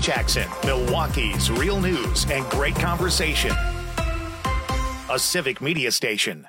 Jackson, Milwaukee's real news and great conversation. A Civic Media station.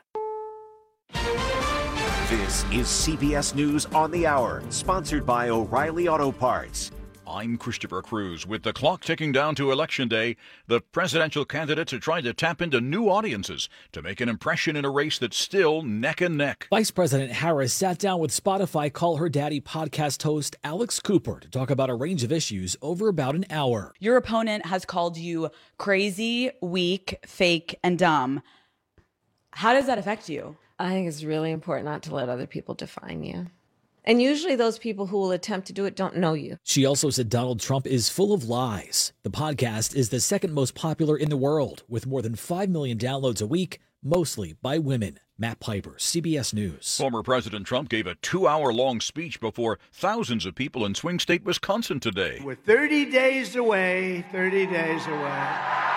This is CBS News on the Hour, sponsored by O'Reilly Auto Parts. I'm Christopher Cruz. With the clock ticking down to Election Day, the presidential candidates are trying to tap into new audiences to make an impression in a race that's still neck and neck. Vice President Harris sat down with Spotify Call Her Daddy podcast host Alex Cooper to talk about a range of issues over about an hour. Your opponent has called you crazy, weak, fake, and dumb. How does that affect you? I think it's really important not to let other people define you. And usually those people who will attempt to do it don't know you. She also said Donald Trump is full of lies. The podcast is the second most popular in the world, with more than 5 million downloads a week, mostly by women. Matt Piper, CBS News. Former President Trump gave a 2-hour-long speech before thousands of people in swing state Wisconsin today. We're 30 days away, 30 days away.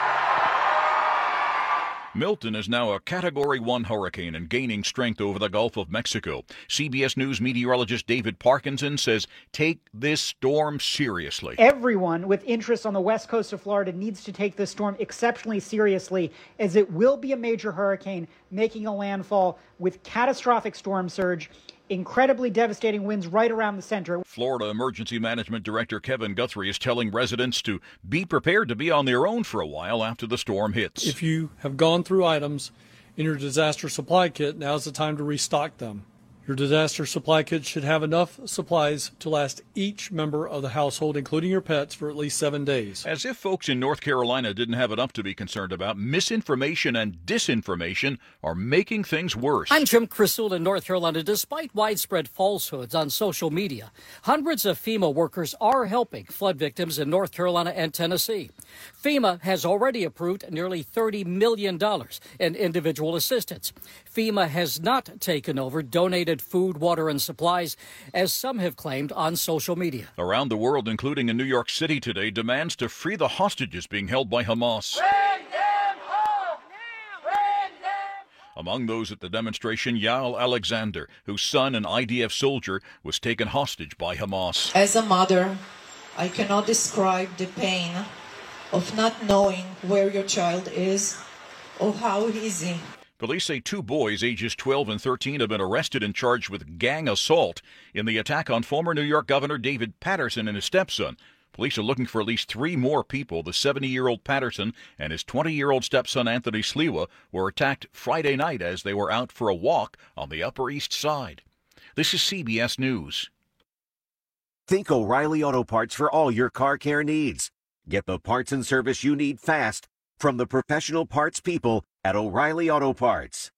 Milton is now a Category 1 hurricane and gaining strength over the Gulf of Mexico. CBS News meteorologist David Parkinson says take this storm seriously. Everyone with interest on the west coast of Florida needs to take this storm exceptionally seriously, as it will be a major hurricane making a landfall with catastrophic storm surge, incredibly devastating winds right around the center. Florida Emergency Management Director Kevin Guthrie is telling residents to be prepared to be on their own for a while after the storm hits. If you have gone through items in your disaster supply kit, now's the time to restock them. Your disaster supply kit should have enough supplies to last each member of the household, including your pets, for at least 7 days. As if folks in North Carolina didn't have enough to be concerned about, misinformation and disinformation are making things worse. I'm Jim Crisul in North Carolina. Despite widespread falsehoods on social media, hundreds of FEMA workers are helping flood victims in North Carolina and Tennessee. FEMA has already approved nearly $30 million in individual assistance. FEMA has not taken over donated food, water, and supplies, as some have claimed on social media. Around the world, including in New York City today, demands to free the hostages being held by Hamas. Bring them home! Bring them! Among those at the demonstration, Yael Alexander, whose son, an IDF soldier, was taken hostage by Hamas. As a mother, I cannot describe the pain of not knowing where your child is or how easy. Police say 2 boys, ages 12 and 13, have been arrested and charged with gang assault in the attack on former New York Governor David Paterson and his stepson. Police are looking for at least 3 more people. The 70-year-old Paterson and his 20-year-old stepson Anthony Sliwa were attacked Friday night as they were out for a walk on the Upper East Side. This is CBS News. Think O'Reilly Auto Parts for all your car care needs. Get the parts and service you need fast from the professional parts people at O'Reilly Auto Parts.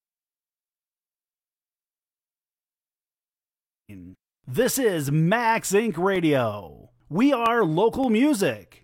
This is Max Inc. Radio. We are local music.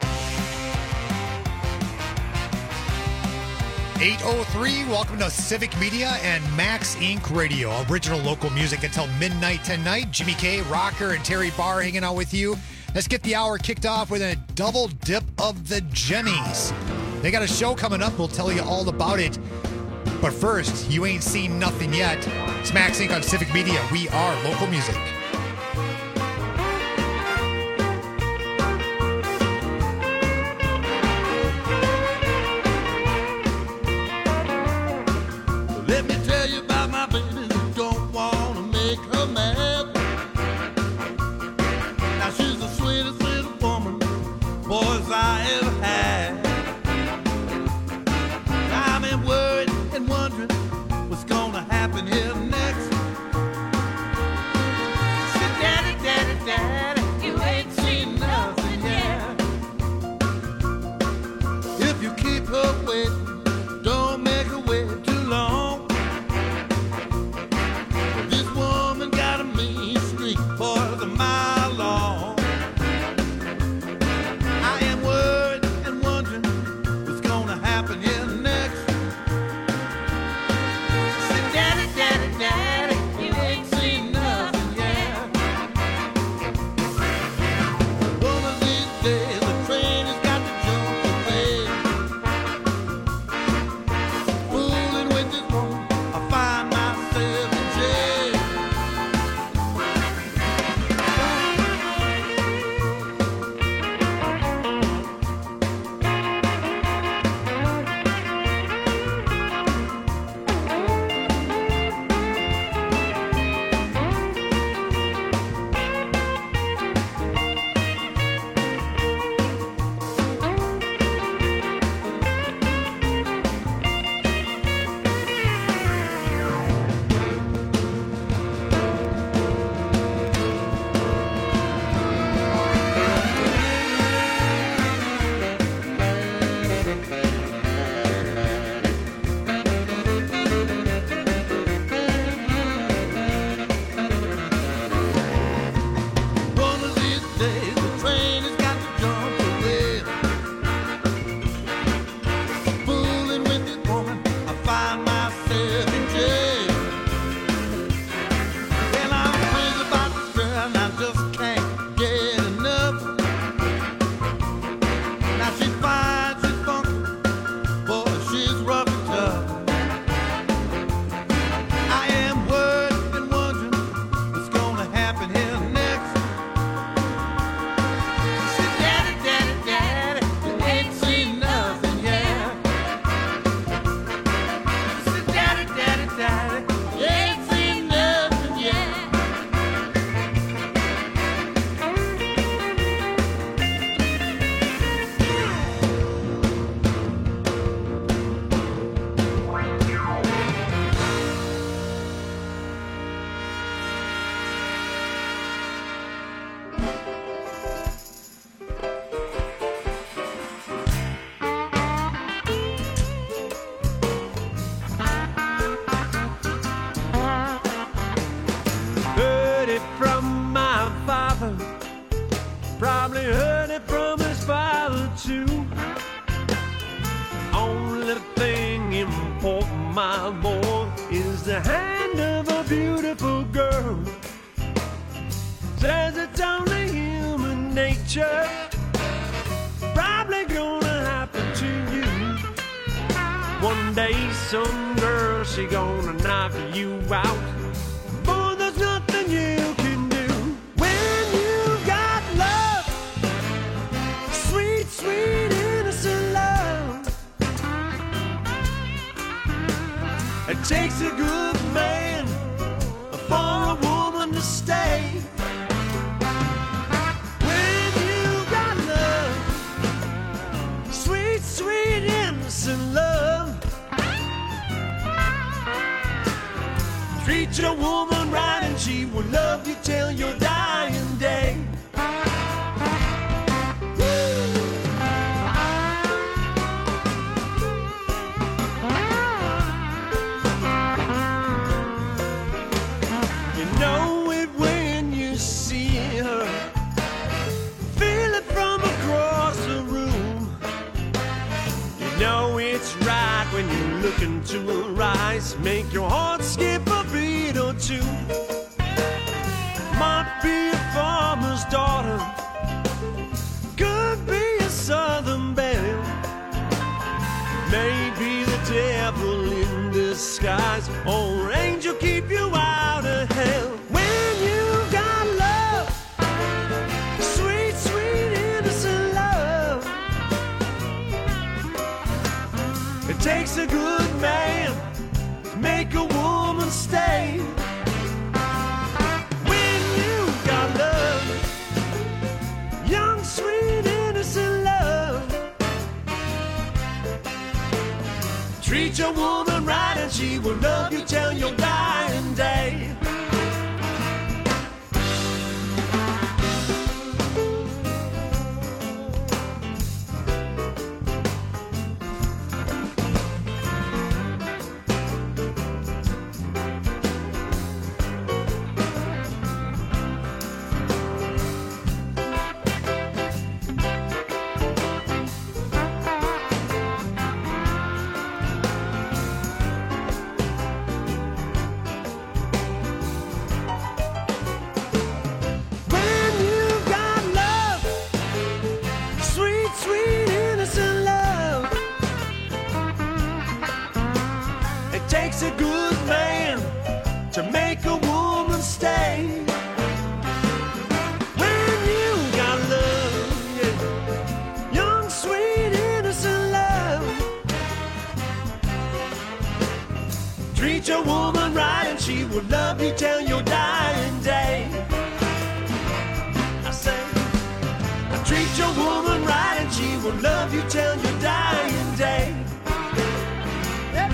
8:03, welcome to Civic Media and Max Inc. Radio. Original local music until midnight tonight. Jimmy K, Rocker, and Terry Barr hanging out with you. Let's get the hour kicked off with a double dip of the Jennies. They got a show coming up. We'll tell you all about it. But first, you ain't seen nothing yet. It's Max Inc. on Civic Media. We are local music. Let me tell you about my baby who don't want to make her mad. Now she's the sweetest little woman boys I ever had. I've been worried and wondering what's gonna happen here next. Said, Daddy, Daddy, Daddy, you ain't seen nothing yet. If you keep her waiting, don't make her wait too long. This woman got a mean streak, boys, a mile long. I am worried and my boy, is the hand of a beautiful girl. Says it's only human nature, probably gonna happen to you. One day some girl, she gonna knock you out. Boy, there's nothing you can do. When you got love, sweet, sweet, innocent love, it takes a good man for a woman to stay. When you got love, sweet, sweet, innocent love, treat your woman right and she will love you till your dying day. You know it when you see her, feel it from across the room. You know it's right when you look into her eyes, make your heart skip a beat or two. Might be a farmer's daughter, could be a southern belle, maybe the devil in disguise, or angel keep you out of hell. When you got love, sweet, sweet, innocent love, it takes a good man to make a woman stay. When you got love, young, sweet, innocent love, treat your woman right and she will love you till your dying day. When you got love, sweet, sweet, innocent love, it takes a good man to make a woman stay. When you got love, yeah, young, sweet, innocent love, treat your woman right and she will love you till your dying day. I say, treat your woman right and she will love you till your dying day. Yep.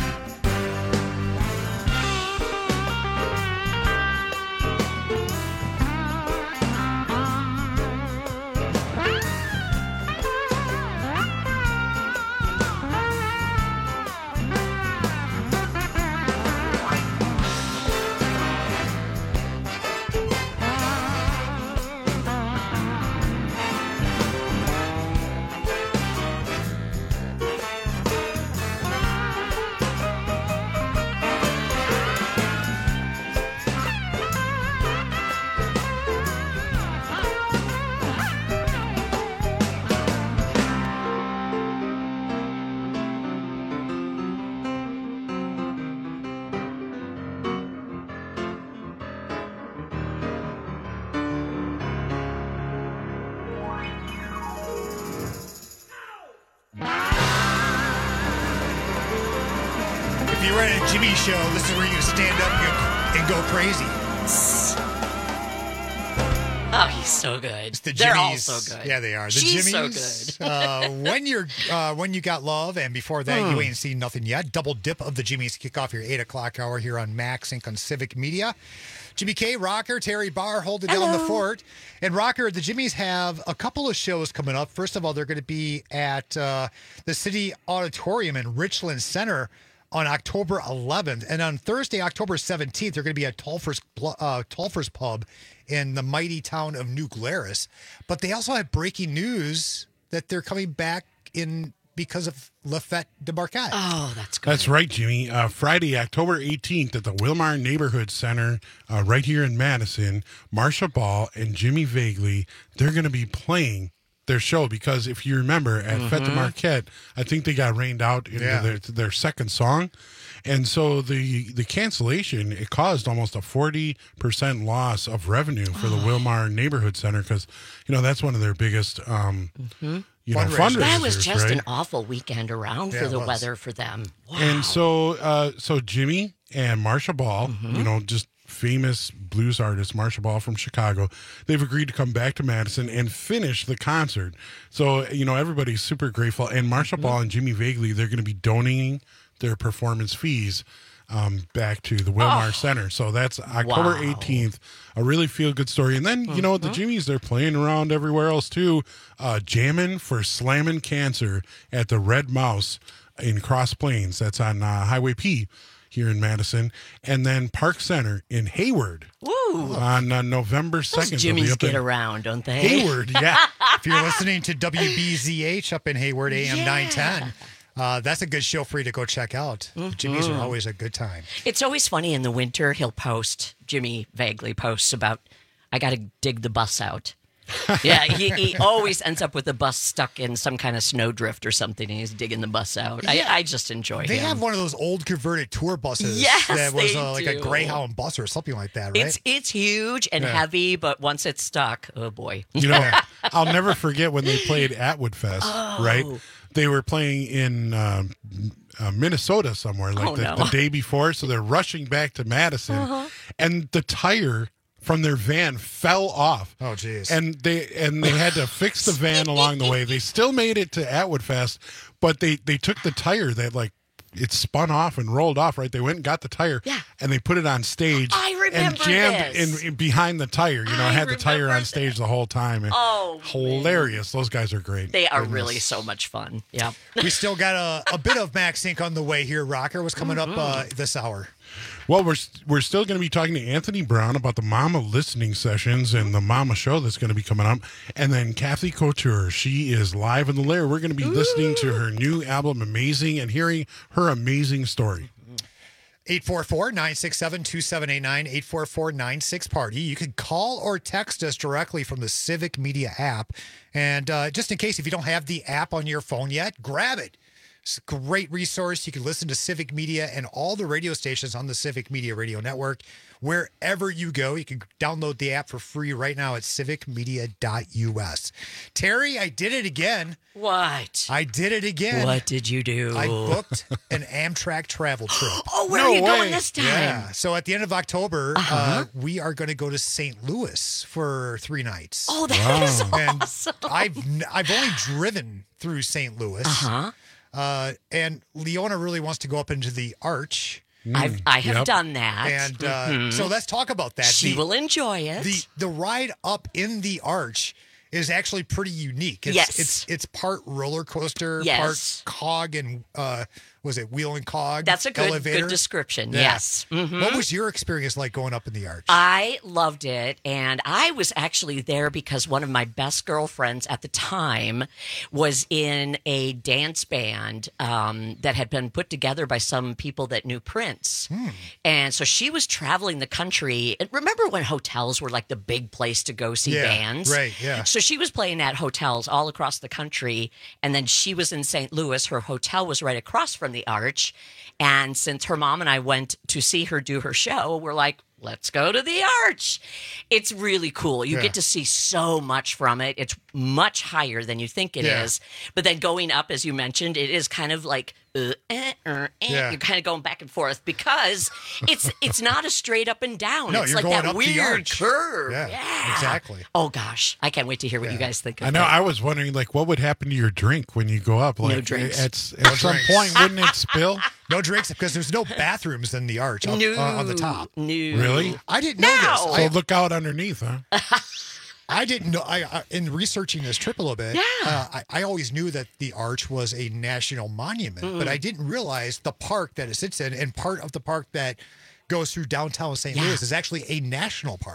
If you're at a Jimmy show, this is where you stand up and go crazy. Oh, he's so good. It's the They're all Jimmies. so good. Yeah, they are. The She's Jimmies. so good. When you got love, and before that, you ain't seen nothing yet. Double dip of the Jimmies kick off your 8 o'clock hour here on Max Inc. on Civic Media. Jimmy K, Rocker, Terry Barr holding down the fort. And Rocker, the Jimmies have a couple of shows coming up. First of all, they're going to be at the City Auditorium in Richland Center on October 11th. And on Thursday, October 17th, they're going to be at Tulfers Pub in the mighty town of New Glarus. But they also have breaking news that they're coming back in because of La Fête de Marquette. Oh, that's good. That's right, Jimmy. Friday, October 18th at the Wilmar Neighborhood Center right here in Madison, Marsha Ball and Jimmy Vagley, they're going to be playing their show because if you remember at Fête de Marquette, I think they got rained out into their second song. And so the cancellation, it caused almost a 40% loss of revenue for the Wilmar Neighborhood Center because, that's one of their biggest fundraisers. That was just right? an awful weekend around for the weather for them. Wow. And so Jimmy and Marsha Ball, just famous blues artist Marsha Ball from Chicago, they've agreed to come back to Madison and finish the concert. So, everybody's super grateful. And Marsha Ball and Jimmy Vagley, they're going to be donating their performance fees back to the Wilmar Center. So that's October 18th, a really feel-good story. And then, the Jimmys, they're playing around everywhere else too, jamming for Slammin' Cancer at the Red Mouse in Cross Plains. That's on Highway P here in Madison. And then Park Center in Hayward. Woo. On November 2nd. Those Jimmys get around, don't they? Hayward, yeah. If you're listening to WBZH up in Hayward, AM 910, that's a good show for you to go check out. Jimmy's are always a good time. It's always funny in the winter, Jimmy Vagley posts about, I got to dig the bus out. Yeah, he always ends up with the bus stuck in some kind of snowdrift or something, and he's digging the bus out. Yeah. I just enjoy him. They have one of those old converted tour buses that was like a Greyhound bus or something like that, right? It's huge and heavy, but once it's stuck, oh boy. I'll never forget when they played at Woodfest, right? They were playing in Minnesota somewhere, the day before, so they're rushing back to Madison, and the tire from their van fell off. Oh, geez. And they had to fix the van along the way. They still made it to Atwood Fest, but they took the tire that it spun off and rolled off, right? They went and got the tire and they put it on stage and jammed in behind the tire. Had the tire on stage the whole time. And hilarious. Those guys are great. They are really so much fun. Yeah. We still got a bit of Max Inc. on the way here. Rocker was coming up this hour. Well, we're still going to be talking to Anthony Brown about the Mama listening sessions and the Mama show that's going to be coming up. And then Kathy Couture, she is live in the lair. We're going to be listening to her new album, Amazing, and hearing her amazing story. 844-967-2789, 844-96-PARTY. You can call or text us directly from the Civic Media app. And just in case, if you don't have the app on your phone yet, grab it. It's a great resource. You can listen to Civic Media and all the radio stations on the Civic Media Radio Network. Wherever you go, you can download the app for free right now at civicmedia.us. Terry, I did it again. What? I did it again. What did you do? I booked an Amtrak travel trip. Oh, where are you going this time? Yeah. So at the end of October, we are going to go to St. Louis for 3 nights. Oh, that is awesome. And I've only driven through St. Louis. And Leona really wants to go up into the Arch. I have done that. And so let's talk about that. She will enjoy it. The ride up in the Arch is actually pretty unique. It's part roller coaster, part cog and was it wheel and cog? That's a good elevator? description. Yeah. Yes. What was your experience like going up in the Arch? I loved it, and I was actually there because one of my best girlfriends at the time was in a dance band that had been put together by some people that knew Prince. And so she was traveling the country. And remember when hotels were like the big place to go see bands? Right, yeah. So she was playing at hotels all across the country, and then she was in St. Louis. Her hotel was right across from the Arch. And since her mom and I went to see her do her show, we're like, let's go to the Arch. It's really cool. You get to see so much from it. It's much higher than you think it is. But then going up, as you mentioned, it is kind of like you're kind of going back and forth because it's not a straight up and down. No, it's you're like going that up the weird Arch. curve. Yeah, exactly. Oh gosh, I can't wait to hear what you guys think of I know. that. I was wondering, what would happen to your drink when you go up? No drinks. At some point, wouldn't it spill? No drinks because there's no bathrooms in the Arch on the top. No. Really? I didn't know this. So look out underneath, huh? I didn't know. In researching this trip a little bit, I always knew that the Arch was a national monument, but I didn't realize the park that it sits in and part of the park that goes through downtown St. Louis is actually a national park.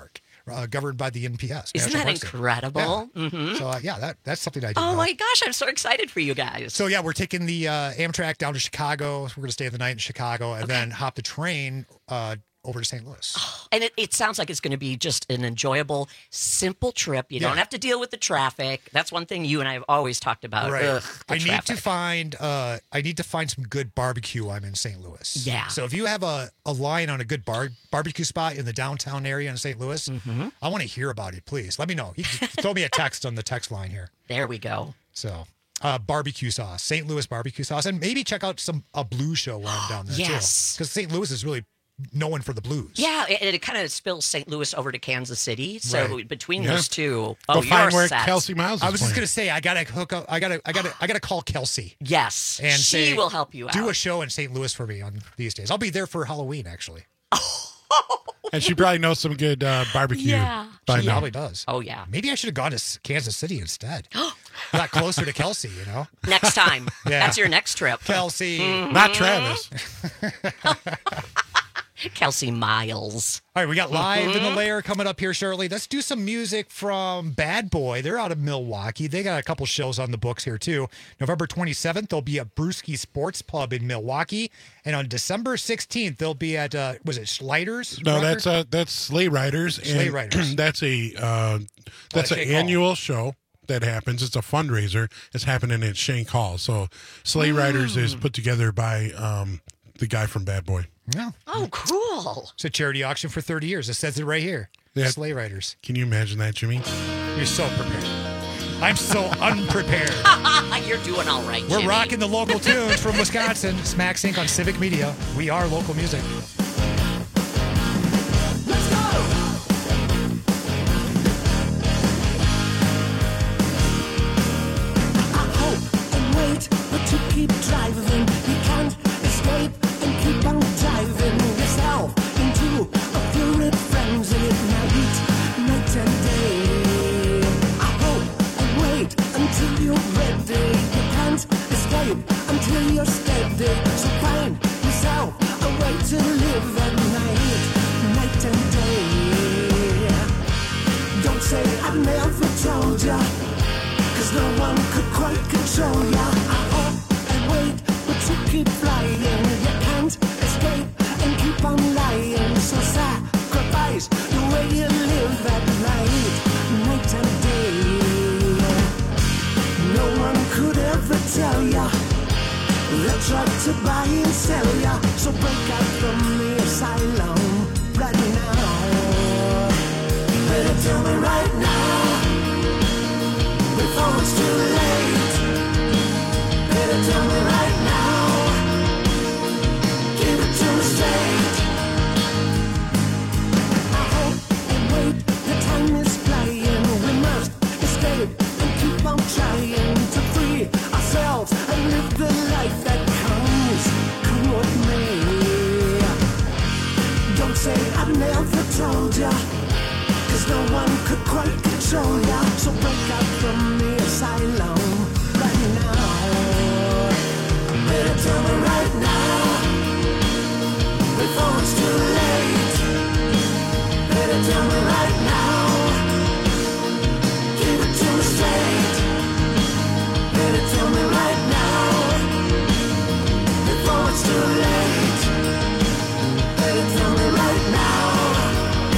governed by the NPS. Isn't that incredible? Yeah. Mm-hmm. So, that's something I do. Oh, my gosh. I'm so excited for you guys. So, we're taking the Amtrak down to Chicago. We're going to stay the night in Chicago and then hop the train over to St. Louis. And it sounds like it's going to be just an enjoyable, simple trip. You don't have to deal with the traffic. That's one thing you and I have always talked about. Right. Ugh, I need to find some good barbecue. I'm in St. Louis. Yeah. So if you have a line on a good barbecue spot in the downtown area in St. Louis, I want to hear about it. Please let me know. You can throw me a text on the text line here. There we go. So. Barbecue sauce, St. Louis barbecue sauce, and maybe check out a blues show while I'm down there too. Because St. Louis is really known for the blues. Yeah, it kind of spills St. Louis over to Kansas City. So between those two, go find where set. Kelsey Miles is I was just playing. gonna say I gotta hook up. I gotta call Kelsey. Yes, and she will help you out. Do a show in St. Louis for me on these days. I'll be there for Halloween actually. And she probably knows some good barbecue. By She now. probably does. Oh yeah. Maybe I should have gone to Kansas City instead. Got closer to Kelsey, you know. Next time. That's your next trip. Kelsey, not Travis. Kelsey Miles. All right, we got Live in the Lair coming up here shortly. Let's do some music from Bad Boy. They're out of Milwaukee. They got a couple shows on the books here, too. November 27th, they'll be at Brewski Sports Pub in Milwaukee. And on December 16th, they'll be at, was it Sliders? No, that's Sleigh Riders. Sleigh Riders. That's an annual show that happens. It's a fundraiser. It's happening at Shank Hall. So Sleigh Riders is put together by the guy from Bad Boy. Yeah. Oh, cool. It's a charity auction for 30 years. It says it right here. Yeah. Sleigh Riders. Can you imagine that, Jimmy? You're so prepared. I'm so unprepared. You're doing all right, We're Jimmy. rocking the local tunes from Wisconsin. It's Max Inc. on Civic Media. We are local music. Let's go! I hope and wait, but you keep driving. You can't escape and keep on driving yourself into a fluid frenzy night and day. I hope and wait until you're ready. You can't escape until you're steady. So find yourself a way to live at night and day. Don't say I never told ya, 'cause no one could quite control ya. I hope and wait, but you keep flying. You can't escape and keep on lying. So sacrifice the way you live at night and day. No one could ever tell ya. They tried to buy and sell ya. So break out from the asylum right now. Better tell me right now, before it's too late. Better tell me right now, give it to me straight. I hope and wait, the time is flying. We must escape and keep on trying to free ourselves and live the life that comes, come with me. Don't say I've never told ya, 'cause no one could quite control ya. So break out from the asylum right now. Better tell me right now, before it's too late. Better tell me right now, give it to me straight. Better tell me right now, before it's too late. Better tell me right now,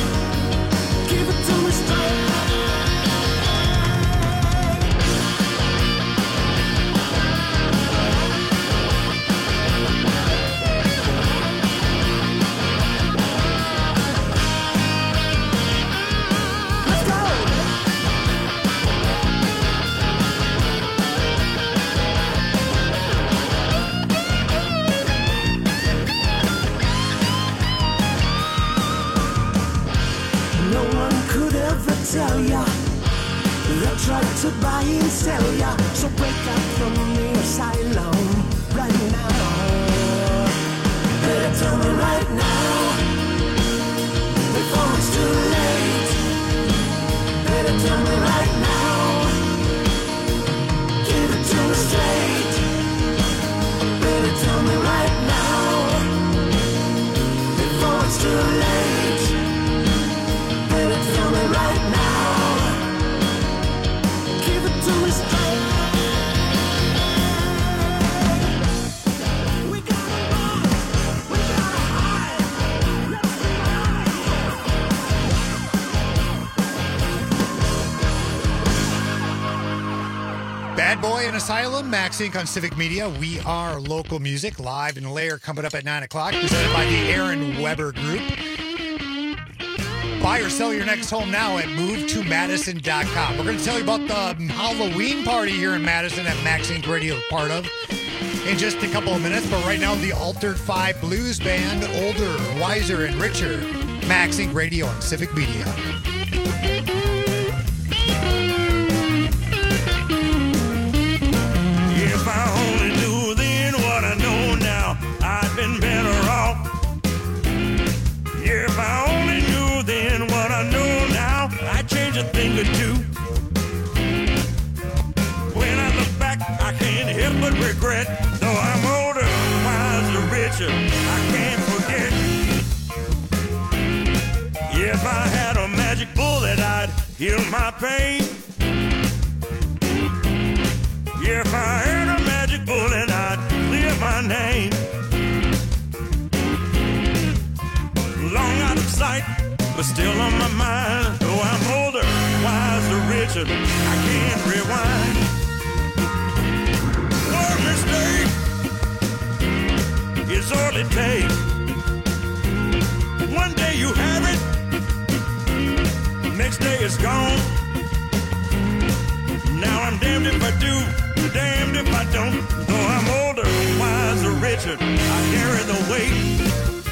give it to me straight. Bad Boy and Asylum, Max Inc. on Civic Media. We are local music, live in the layer coming up at 9 o'clock, presented by the Aaron Weber Group. Buy or sell your next home now at movetomadison.com. We're going to tell you about the Halloween party here in Madison that Max Inc. Radio is part of in just a couple of minutes. But right now, the Altered 5 Blues Band, older, wiser, and richer. Max Inc. Radio on Civic Media. If I only knew then what I know now, I'd been better off. If I only knew then what I know now, I'd change a thing or two. When I look back, I can't help but regret. Though I'm older, wiser, richer, I can't forget. If I had a magic bullet, I'd heal my pain. If I had a magic bullet, I'd clear my name. Long out of sight, but still on my mind. Though I'm older, wiser, richer, I can't rewind. One mistake is all it takes. One day you have it, next day it's gone. Now I'm damned if I do, damned if I don't. Though I'm older, wiser, richer, I carry the weight.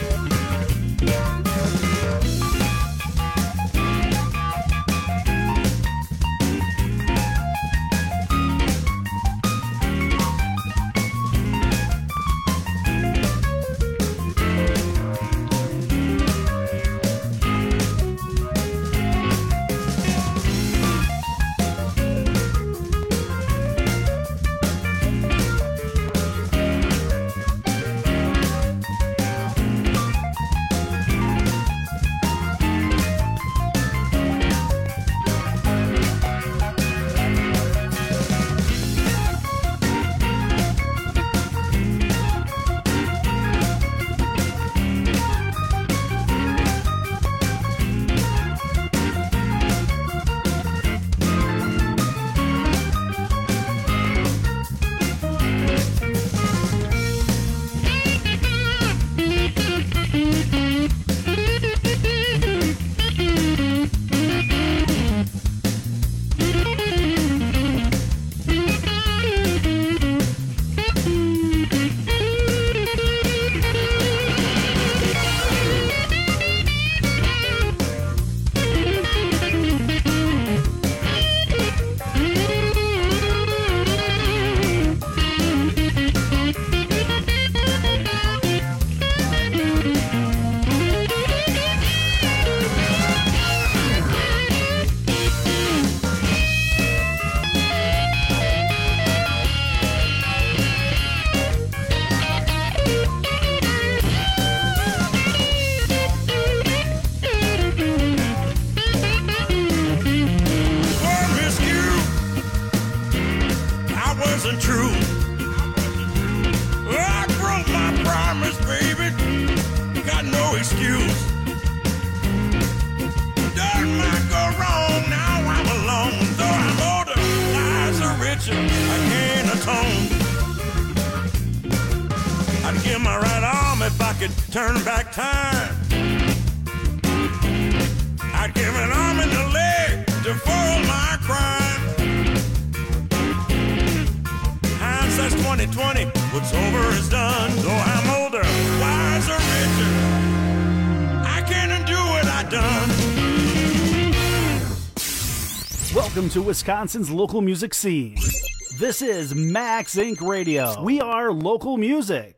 Turn back time. I'd give an arm and a leg to foil my crime. Hindsight's 20/20. What's over is done. Though I'm older, wiser, richer, I can't undo what I done. Welcome to Wisconsin's local music scene. This is Max Inc. Radio. We are local music.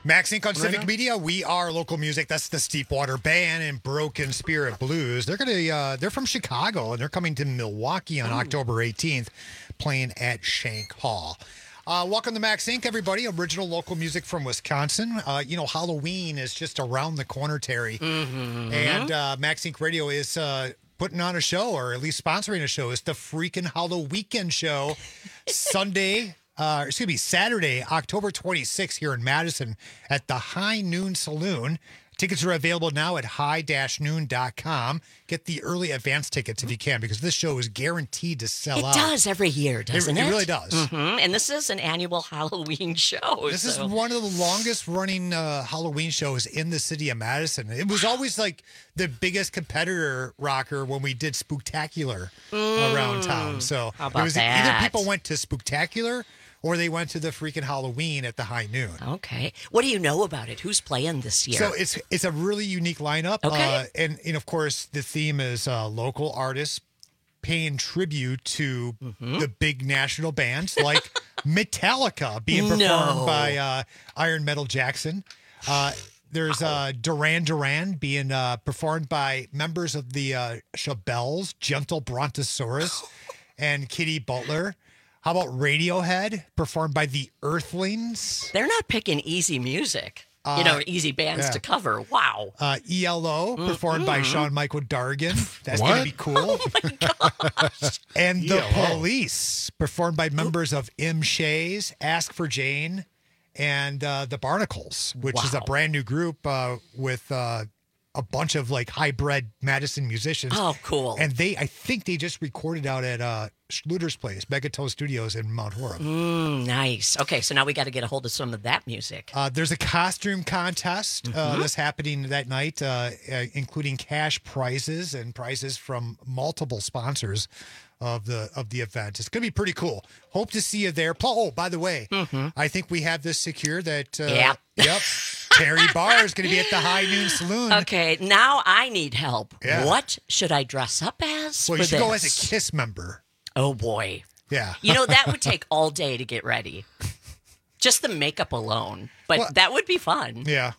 Max Inc. on Civic Media. We are local music. That's the Steepwater Band and Broken Spirit Blues. They're from Chicago, and they're coming to Milwaukee on October 18th, playing at Shank Hall. Welcome to Max Inc., everybody. Original local music from Wisconsin. Halloween is just around the corner, Terry. And Max Inc. Radio is putting on a show, or at least sponsoring a show. It's the freaking Halloween show. Saturday, October 26th here in Madison at the High Noon Saloon. Tickets are available now at high-noon.com. Get the early advance tickets if you can, because this show is guaranteed to sell out. It does every year, doesn't it? It really does. And this is an annual Halloween show. This is one of the longest running Halloween shows in the city of Madison. It was always like the biggest competitor, Rocker, when we did Spooktacular around town. So how about it was that? Either people went to Spooktacular or they went to the freaking Halloween at the High Noon. Okay. What do you know about it? Who's playing this year? So it's a really unique lineup. Okay. And of course, the theme is local artists paying tribute to the big national bands like Metallica being performed by Iron Metal Jackson. There's Duran Duran being performed by members of the Shabelles, Gentle Brontosaurus, and Kitty Butler. How about Radiohead, performed by the Earthlings? They're not picking easy music. Easy bands to cover. Wow. ELO, performed by Sean Michael Dargan. That's going to be cool. Oh, my gosh. And The Police, performed by members of M. Shays, Ask for Jane, and the Barnacles, which is a brand new group with a bunch of like hybrid Madison musicians. Oh, cool. And I think they just recorded out at Schluter's Place, Megatone Studios in Mount Horeb. Nice. Okay, so now we got to get a hold of some of that music. There's a costume contest that's happening that night, including cash prizes and prizes from multiple sponsors of the event. It's going to be pretty cool. Hope to see you there. Oh, by the way, I think we have this secure that. Yep. Terry Barr is going to be at the High Noon Saloon. Okay, now I need help. Yeah. What should I dress up as? Well, for you should this? go as a KISS member. Oh, boy. Yeah. That would take all day to get ready. Just the makeup alone. But that would be fun. Yeah.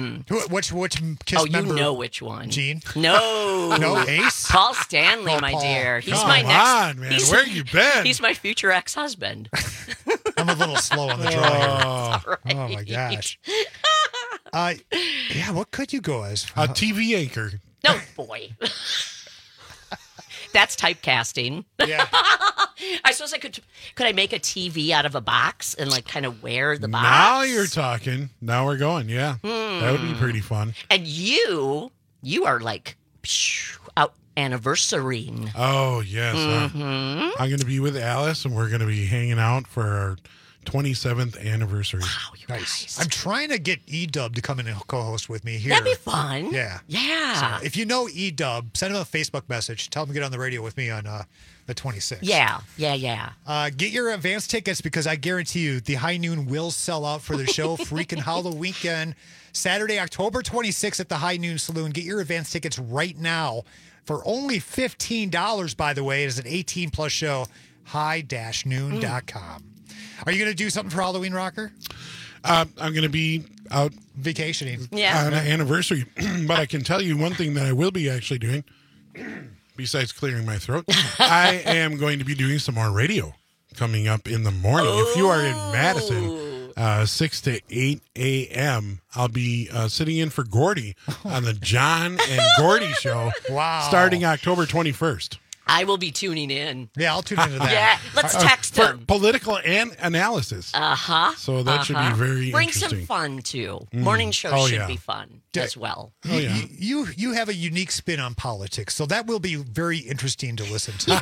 Which KISS member? member? You know which one. Gene? No. No, Ace? Paul Stanley, my dear. He's Come my next. on, man. Where you been? He's my future ex-husband. I'm a little slow on the draw here. Oh, my gosh. What could you go as? A TV anchor. No, boy. That's typecasting. Yeah. I suppose I could I make a TV out of a box and like kind of wear the box? Now you're talking. Now we're going. Yeah. That would be pretty fun. And you are like out anniversarying. Oh, yes. I'm going to be with Alice, and we're going to be hanging out for our 27th anniversary. Wow, you guys. I'm trying to get E-Dub to come in and co-host with me here. That'd be fun. Yeah. Yeah. So if you know E-Dub, send him a Facebook message. Tell him to get on the radio with me on the 26th. Yeah. Get your advance tickets, because I guarantee you the High Noon will sell out for the show. Freaking Halloween weekend. Saturday, October 26th at the High Noon Saloon. Get your advance tickets right now for only $15, by the way. It is an 18-plus show. high-noon.com. Are you going to do something for Halloween, Rocker? I'm going to be out vacationing on an anniversary. But I can tell you one thing that I will be actually doing, besides clearing my throat. I am going to be doing some more radio coming up in the morning. If you are in Madison, 6 to 8 a.m., I'll be sitting in for Gordy on the John and Gordy show starting October 21st. I will be tuning in. Yeah, I'll tune into that. Yeah, let's text for them. Political and analysis. So that should be very Bring interesting. some fun, too. Morning shows should be fun as well. You have a unique spin on politics, so that will be very interesting to listen to.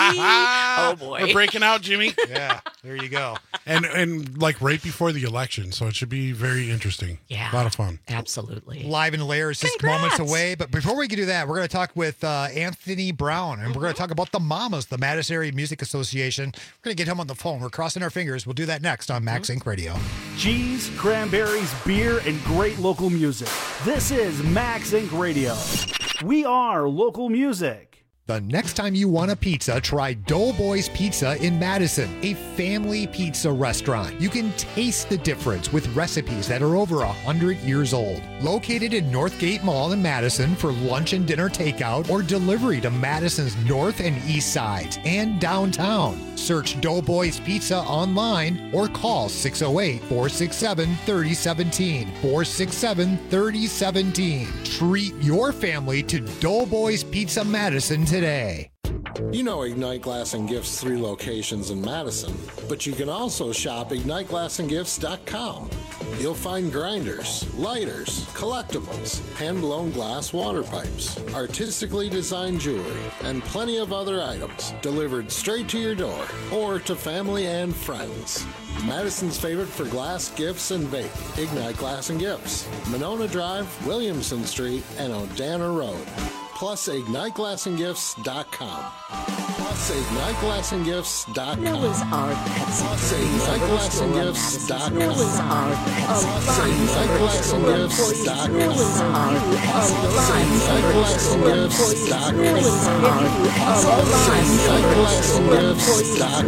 Oh, boy. We're breaking out, Jimmy. Yeah, there you go. And like right before the election, so it should be very interesting. Yeah. A lot of fun. Absolutely. Live in Lair is just moments away. But before we can do that, we're going to talk with Anthony Brown, and we're going to talk about the Mamas, the Madison Area Music Association. We're going to get him on the phone. We're crossing our fingers. We'll do that next on Max Inc. Radio. Cheese, cranberries, beer, and great local music. This is Max Inc. Radio. We are local music. The next time you want a pizza, try Doughboys Pizza in Madison, a family pizza restaurant. You can taste the difference with recipes that are over 100 years old. Located in Northgate Mall in Madison for lunch and dinner takeout or delivery to Madison's north and east sides and downtown. Search Doughboys Pizza online or call 608-467-3017. 467-3017. Treat your family to Doughboys Pizza Madison today. You know Ignite Glass and Gifts 3 locations in Madison, but you can also shop IgniteGlassandGifts.com. You'll find grinders, lighters, collectibles, hand-blown glass water pipes, artistically designed jewelry, and plenty of other items delivered straight to your door or to family and friends. Madison's favorite for glass, gifts, and vape, Ignite Glass and Gifts, Monona Drive, Williamson Street, and Odana Road. Plus IgniteGlassandGifts.com. Plus IgniteGlassandGifts.com. Noah's Ark Pets. Plus IgniteGlassandGifts.com. Noah's Ark Plus IgniteGlassandGifts.com. Plus IgniteGlassandGifts.com. Plus IgniteGlassandGifts.com.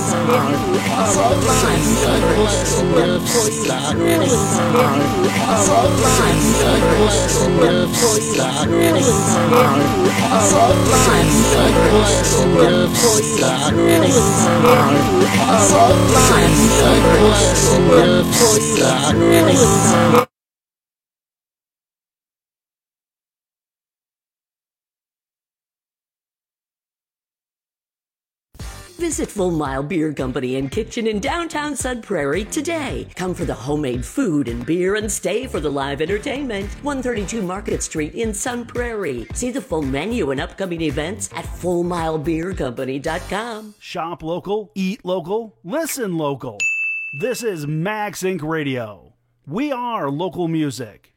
Visit Full Mile Beer Company and Kitchen in downtown Sun Prairie today. Come for the homemade food and beer and stay for the live entertainment. 132 Market Street in Sun Prairie. See the full menu and upcoming events at FullMileBeerCompany.com. Shop local, eat local, listen local. This is Max Inc. Radio. We are local music.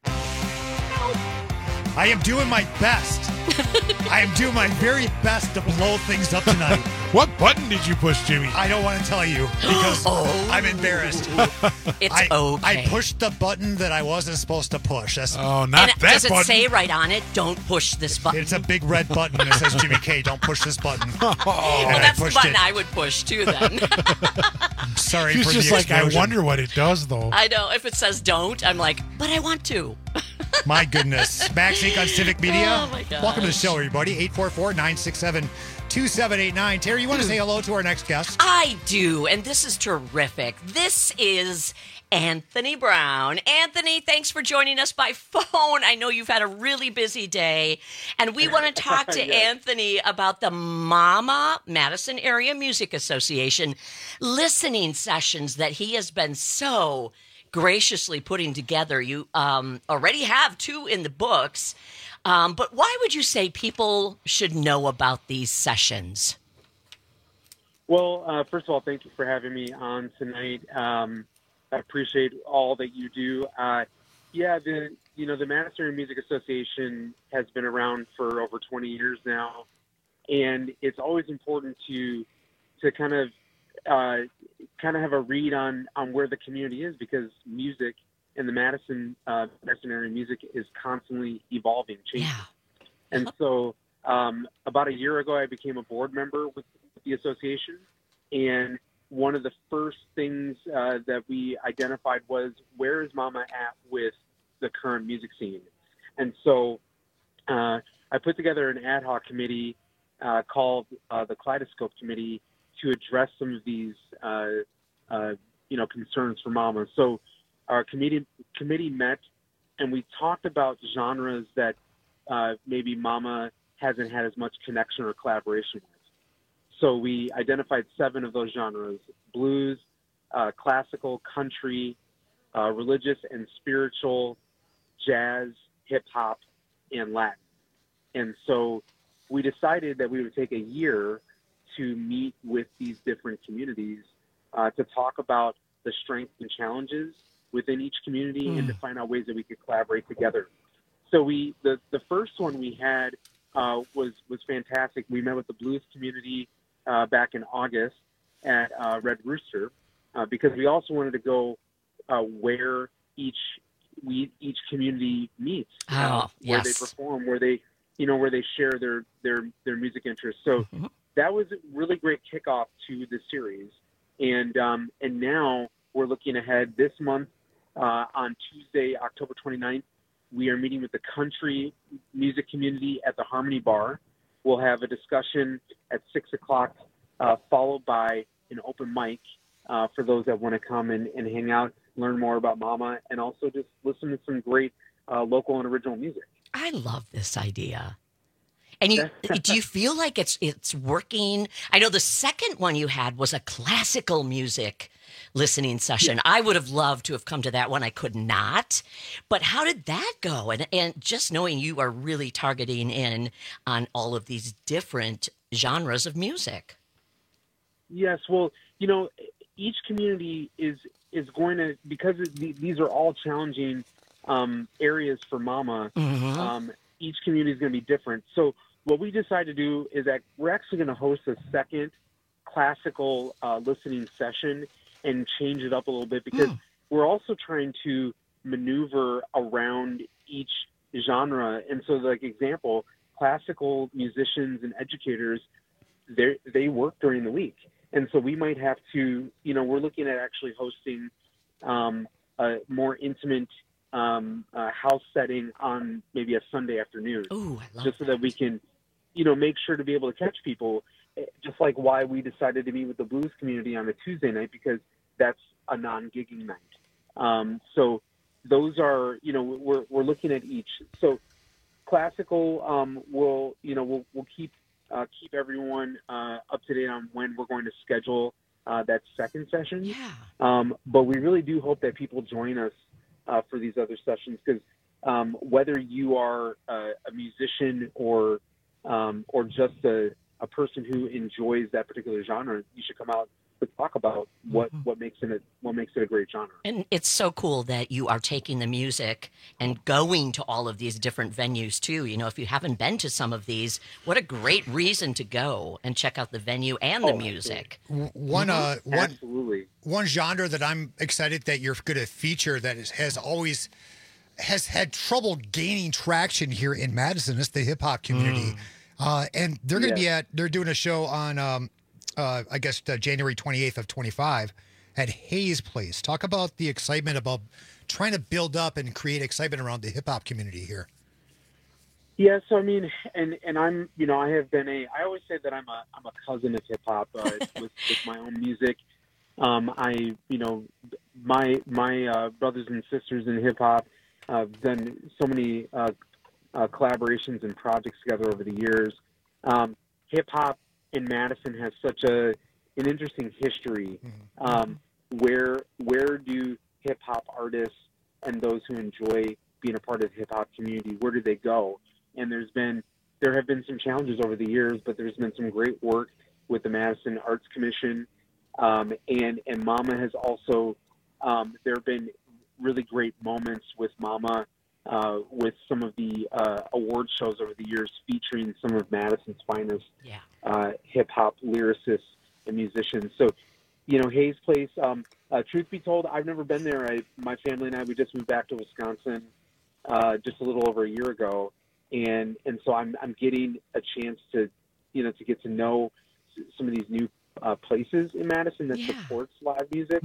I am doing my best. I am doing my very best to blow things up tonight. What button did you push, Jimmy? I don't want to tell you because I'm embarrassed. It's okay. I pushed the button that I wasn't supposed to push. Not and that does it button. say right on it, don't push this button? It's a big red button that says Jimmy K, don't push this button. Well, that's the button I would push too then. Sorry She's for just the like, I wonder what it does, though. I know. If it says don't, I'm like, but I want to. My goodness. Max Inc. on Civic Media. Oh, my gosh. Welcome to the show, everybody. 844-967-2789. Terry, you want to say hello to our next guest? I do, and this is terrific. This is Anthony Brown. Anthony, thanks for joining us by phone. I know you've had a really busy day, and we want to talk to Anthony about the Mama Madison Area Music Association listening sessions that he has been so graciously putting together. You already have 2 in the books, but why would you say people should know about these sessions? Well, first of all, thank you for having me on tonight. I appreciate all that you do. The Madison Area Music Association has been around for over 20 years now, and it's always important to kind of have a read on where the community is, because music in the Madison area music is constantly evolving, changing. Yeah. And so about a year ago, I became a board member with the association, and one of the first things that we identified was, where is Mama at with the current music scene? And so I put together an ad hoc committee called the Kaleidoscope Committee to address some of these, concerns for Mama. So our committee met, and we talked about genres that maybe Mama hasn't had as much connection or collaboration with. So we identified 7 of those genres: blues, classical, country, religious and spiritual, jazz, hip hop, and Latin. And so we decided that we would take a year to meet with these different communities to talk about the strengths and challenges within each community and to find out ways that we could collaborate together. So the first one we had was fantastic. We met with the blues community back in August at Red Rooster because we also wanted to go where each community meets, where they perform, where they where they share their music interests. So that was a really great kickoff to the series. And now we're looking ahead this month on Tuesday, October 29th. We are meeting with the country music community at the Harmony Bar. We'll have a discussion at 6 o'clock, followed by an open mic for those that want to come and hang out, learn more about Mama, and also just listen to some great local and original music. I love this idea. And do you feel like it's working? I know the second one you had was a classical music listening session. I would have loved to have come to that one. I could not. But how did that go? And just knowing you are really targeting in on all of these different genres of music. Yes, well, each community is going to, because these are all challenging areas for Mama, each community is going to be different. So what we decided to do is that we're actually going to host a second classical listening session and change it up a little bit, because we're also trying to maneuver around each genre. And so, like example, classical musicians and educators, they work during the week. And so we might have to, we're looking at actually hosting a more intimate house setting on maybe a Sunday afternoon. Ooh, I love just so that we can, make sure to be able to catch people. Just like why we decided to meet with the blues community on a Tuesday night, because that's a non-gigging night. So those are, we're looking at each. So classical, we'll keep everyone up to date on when we're going to schedule that second session. Yeah. But we really do hope that people join us for these other sessions, because whether you are a musician or just a person who enjoys that particular genre, you should come out to talk about what makes it a great genre. And it's so cool that you are taking the music and going to all of these different venues too. If you haven't been to some of these, what a great reason to go and check out the venue and the music. Absolutely. One genre that I'm excited that you're going to feature that has had trouble gaining traction here in Madison is the hip hop community. And they're going to they're doing a show on, I guess, January 28th of 25 at Hayes Place. Talk about the excitement about trying to build up and create excitement around the hip hop community here. Yeah, so I mean, and I'm, I have been I always say that I'm a cousin of hip hop with my own music. My brothers and sisters in hip hop have done so many collaborations and projects together over the years. Hip hop in Madison has such an interesting history. Where do hip hop artists and those who enjoy being a part of the hip hop community, where do they go? And there have been some challenges over the years, but there's been some great work with the Madison Arts Commission, and Mama has also. There have been really great moments with Mama. With some of the award shows over the years featuring some of Madison's finest hip-hop lyricists and musicians. So, Hayes Place, truth be told, I've never been there. My family and I, we just moved back to Wisconsin just a little over a year ago. And so I'm getting a chance to, to get to know some of these new places in Madison that supports live music.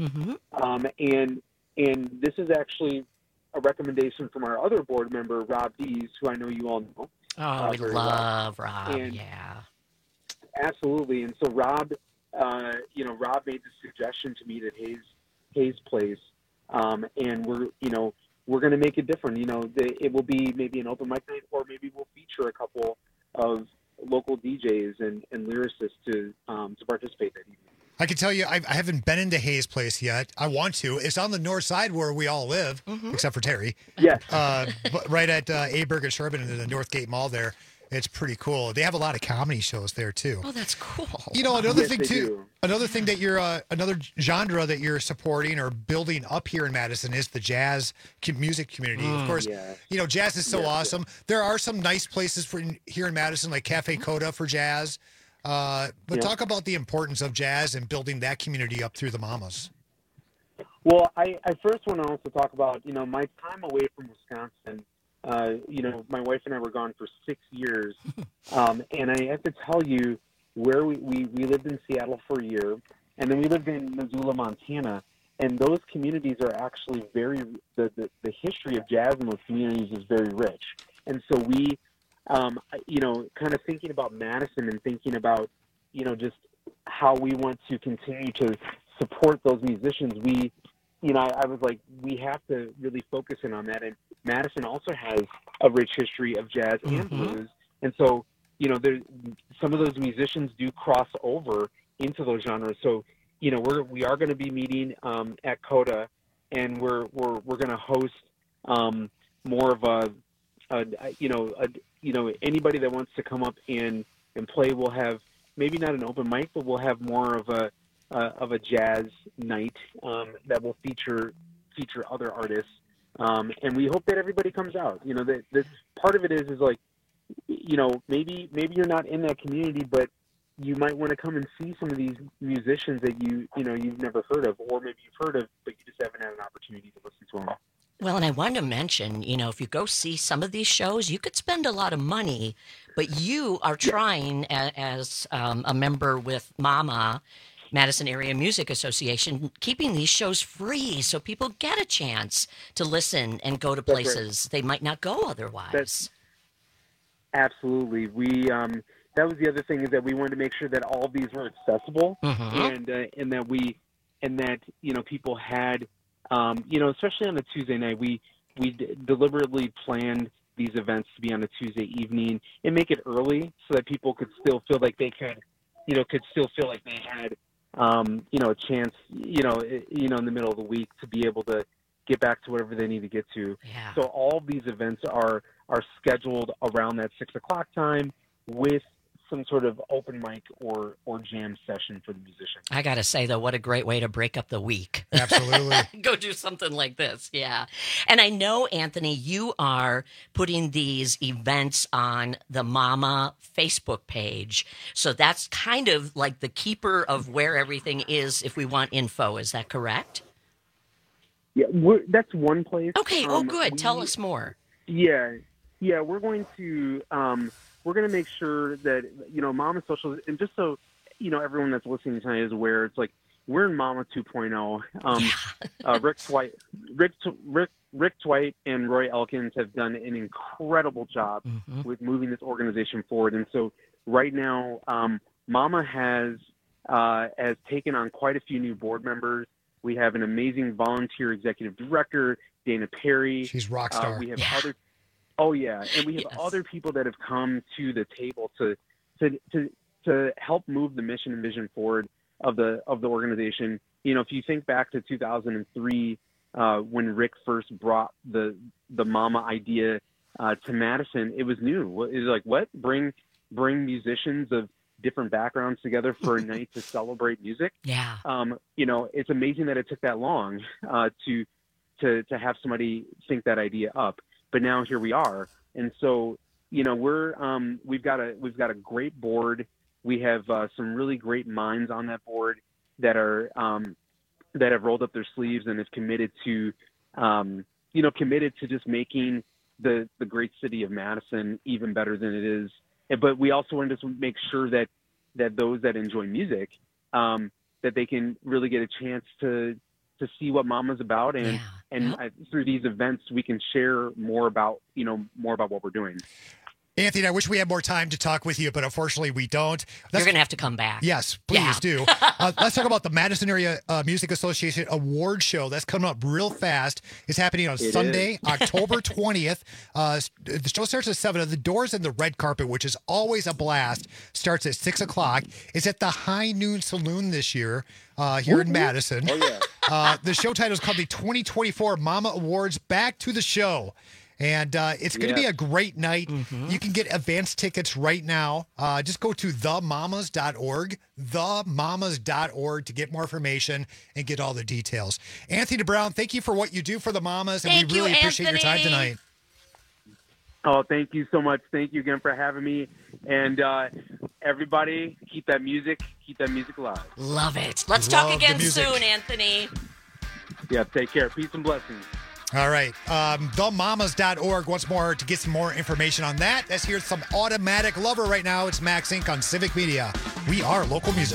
And this is actually a recommendation from our other board member, Rob Dees, who I know you all know. Oh, we love Rob. Absolutely. And so Rob, Rob made the suggestion to meet at Hayes Place, and we're going to make it different. It will be maybe an open mic night, or maybe we'll feature a couple of local DJs and lyricists to participate that evening. I can tell you, I haven't been into Hayes Place yet. I want to. It's on the north side where we all live, except for Terry. Yes. But right at Aberg and Sherman in the Northgate Mall there. It's pretty cool. They have a lot of comedy shows there, too. Oh, that's cool. Another thing, too. Another thing that you're, another genre that you're supporting or building up here in Madison is the jazz music community. Of course, jazz is so awesome. There are some nice places here in Madison, like Cafe Coda for jazz. But talk about the importance of jazz and building that community up through the Mamas. Well, I first want to also talk about, my time away from Wisconsin my wife and I were gone for 6 years. And I have to tell you, where we lived in Seattle for a year, and then we lived in Missoula, Montana. And those communities are actually the history of jazz in those communities is very rich. And so we, kind of thinking about Madison and thinking about, just how we want to continue to support those musicians, I was like, we have to really focus in on that. And Madison also has a rich history of jazz and blues. And so, some of those musicians do cross over into those genres. So, we are going to be meeting at Coda, and we're going to host more of anybody that wants to come up and play. We'll have maybe not an open mic, but we'll have more of a jazz night that will feature other artists, and we hope that everybody comes out. This part of it is like, maybe you're not in that community, but you might want to come and see some of these musicians that you've never heard of, or maybe you've heard of, but you just haven't had an opportunity to listen to them. Well, and I wanted to mention, if you go see some of these shows, you could spend a lot of money, but you are trying as a member with MAMA, Madison Area Music Association, keeping these shows free so people get a chance to listen and go to places they might not go otherwise. Absolutely. That was the other thing, is that we wanted to make sure that all of these were accessible, and that people had, especially on a Tuesday night, we deliberately planned these events to be on a Tuesday evening and make it early so that people could still feel like they had, a chance, in the middle of the week to be able to get back to whatever they need to get to. Yeah. So all of these events are scheduled around that 6 o'clock time, with some sort of open mic or jam session for the musicians. I got to say, though, what a great way to break up the week. Absolutely. Go do something like this. Yeah. And I know, Anthony, you are putting these events on the MAMA Facebook page. So that's kind of like the keeper of where everything is if we want info. Is that correct? Yeah, that's one place. Okay. Good. Tell us more. Yeah. We're going to make sure that, MAMA Social, and just so, everyone that's listening tonight is aware, it's like, we're in MAMA 2.0. Rick Dwight and Roy Elkins have done an incredible job with moving this organization forward. And so right now, MAMA has taken on quite a few new board members. We have an amazing volunteer executive director, Dana Perry. She's rock star. We have other. Oh yeah, and we have other people that have come to the table to help move the mission and vision forward of the organization. If you think back to 2003, when Rick first brought the MAMA idea to Madison, it was new. It was like, what? Bring musicians of different backgrounds together for a night to celebrate music. Yeah. It's amazing that it took that long to have somebody think that idea up. But now here we are, and so we've got a great board. We have some really great minds on that board that are that have rolled up their sleeves and is committed to just making the great city of Madison even better than it is. But we also wanted to make sure that those that enjoy music, that they can really get a chance to see what MAMA's about, and through these events we can share more about what we're doing. Anthony, I wish we had more time to talk with you, but unfortunately we don't. You're going to have to come back. Yes, please do. Let's talk about the Madison Area Music Association Award Show. That's coming up real fast. It's happening on Sunday, October 20th. The show starts at 7. The doors and the red carpet, which is always a blast, starts at 6 o'clock. It's at the High Noon Saloon this year here in Madison. Oh, yeah. The show title is called the 2024 MAMA Awards Back to the Show. And it's going to be a great night. You can get advance tickets right now. Just go to themamas.org, themamas.org to get more information and get all the details. Anthony Brown, thank you for what you do for the Mamas, and we really appreciate your time tonight. Oh, thank you so much. Thank you again for having me. And everybody, keep that music alive. Love it. Let's talk again soon, Anthony. Yeah, take care. Peace and blessings. All right. Themamas.org. Once more to get some more information on that. Let's hear some Automatic Lover right now. It's Max Inc. on Civic Media. We are local music.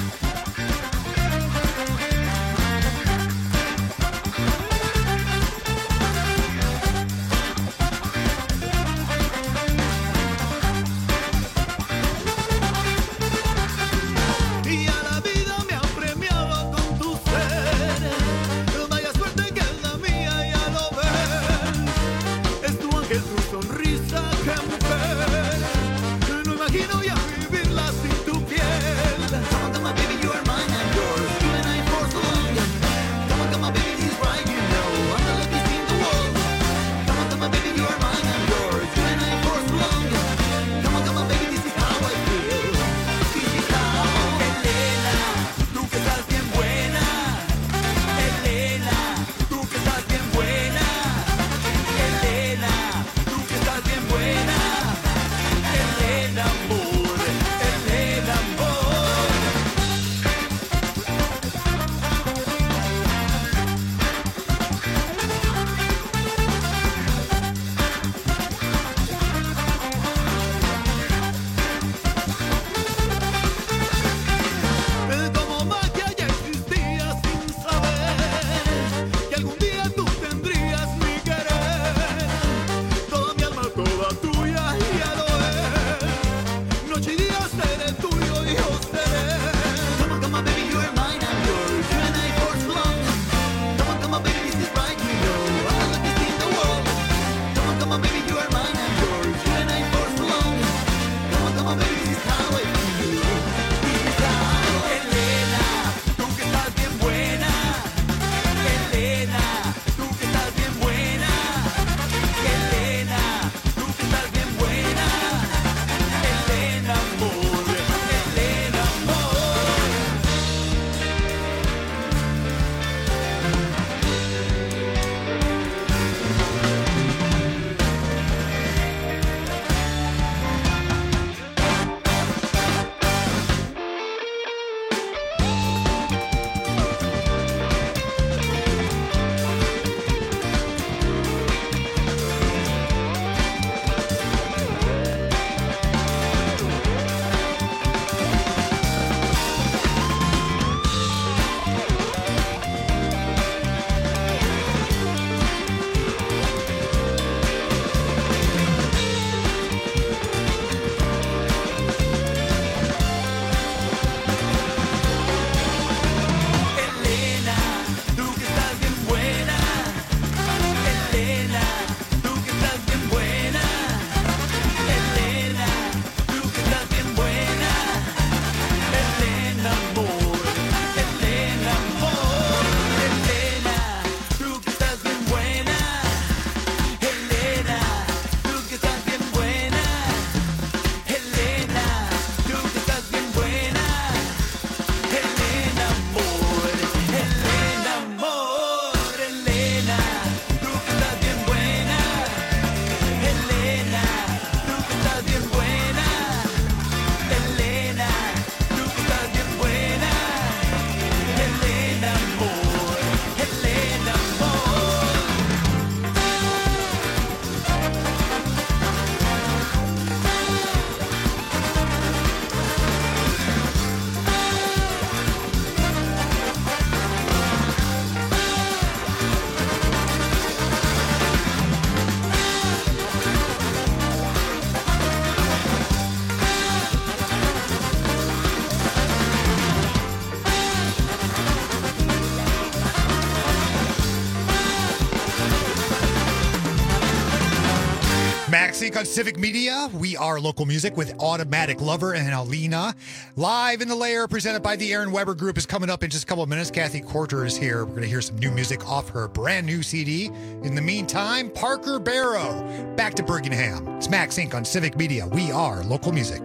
Max Inc. on Civic Media. We are local music with Automatic Lover and Alina. Live in the Lair, presented by the Aaron Weber Group, is coming up in just a couple of minutes. Kathy Quarter is here. We're going to hear some new music off her brand new CD. In the meantime, Parker Barrow. Back to Birmingham. It's Max Inc. on Civic Media. We are local music.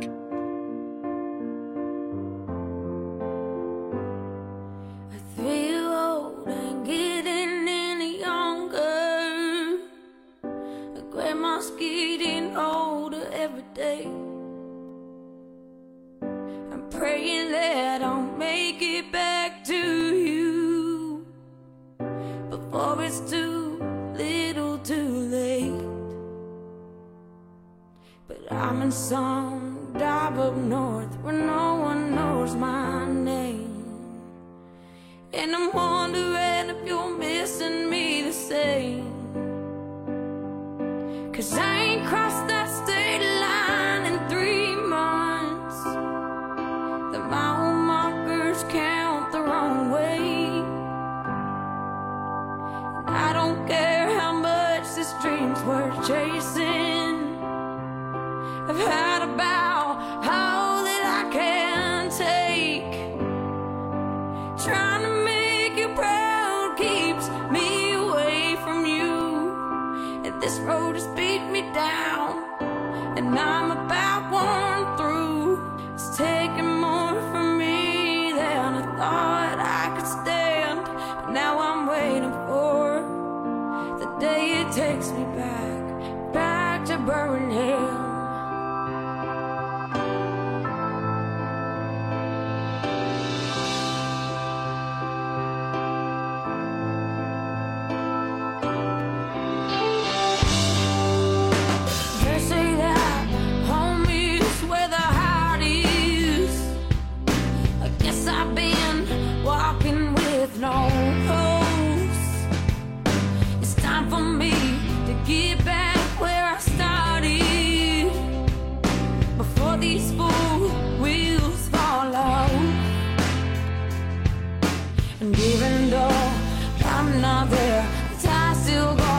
3-year-old ain't getting any younger. Grandma's getting older every day. I'm praying that I don't make it back to you before it's too late. I'm in some dive up north where no one knows my name. And I'm wondering if you're missing me the same. 'Cause I ain't crossed that state line in 3 months. The mile markers count the wrong way. And I don't care how much this dream's worth chasing. I've had about all that I can take. Trying to make you proud keeps me away from you. And this road has beat me down, and I'm about worn through. It's taking more from me than I thought I could stand. But now I'm waiting for the day it takes me back to Birmingham. No hopes. It's time for me to get back where I started before these fool wheels fall off. And even though I'm not there, the time still goes.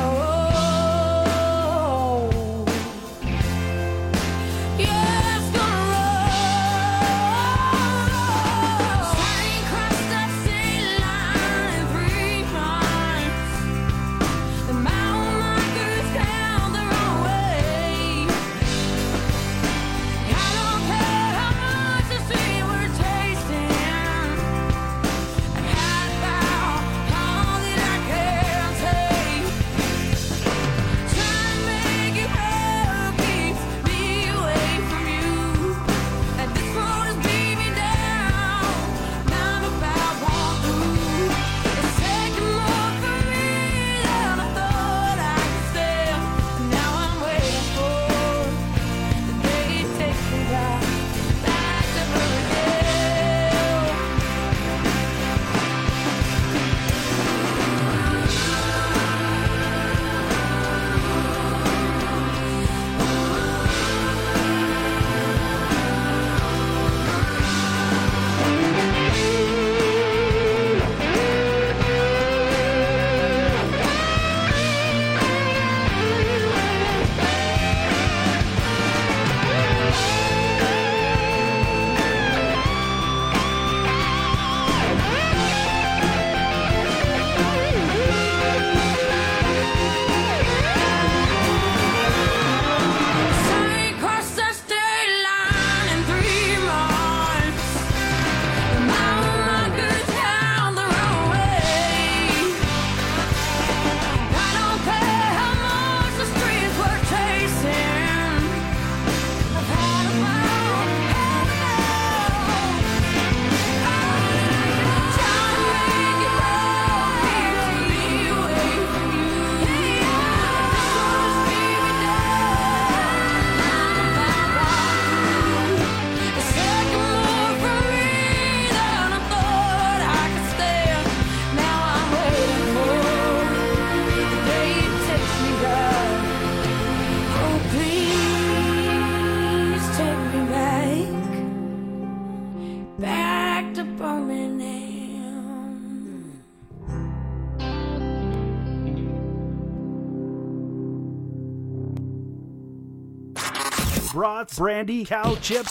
Brats, brandy, cow chips,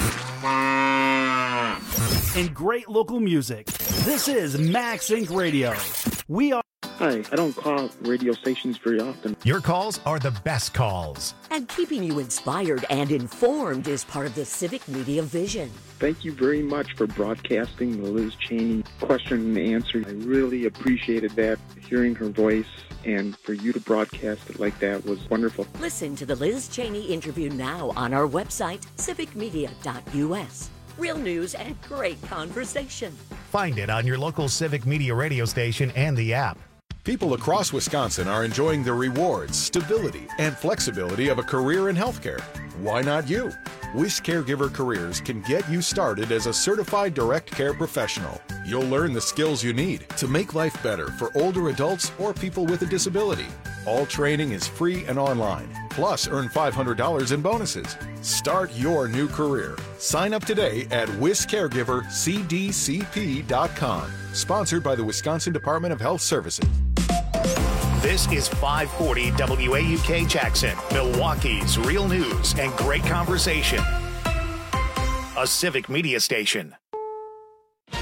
and great local music. This is Max Inc. Radio. We are... Hi, I don't call radio stations very often. Your calls are the best calls. And keeping you inspired and informed is part of the Civic Media vision. Thank you very much for broadcasting the Liz Cheney question and answer. I really appreciated that, hearing her voice, and for you to broadcast it like that was wonderful. Listen to the Liz Cheney interview now on our website, civicmedia.us. Real news and great conversation. Find it on your local Civic Media radio station and the app. People across Wisconsin are enjoying the rewards, stability, and flexibility of a career in healthcare. Why not you? WIS Caregiver Careers can get you started as a certified direct care professional. You'll learn the skills you need to make life better for older adults or people with a disability. All training is free and online. Plus, earn $500 in bonuses. Start your new career. Sign up today at WisCaregiverCDCP.com. Sponsored by the Wisconsin Department of Health Services. This is 540 WAUK Jackson, Milwaukee's real news and great conversation. A Civic Media Station.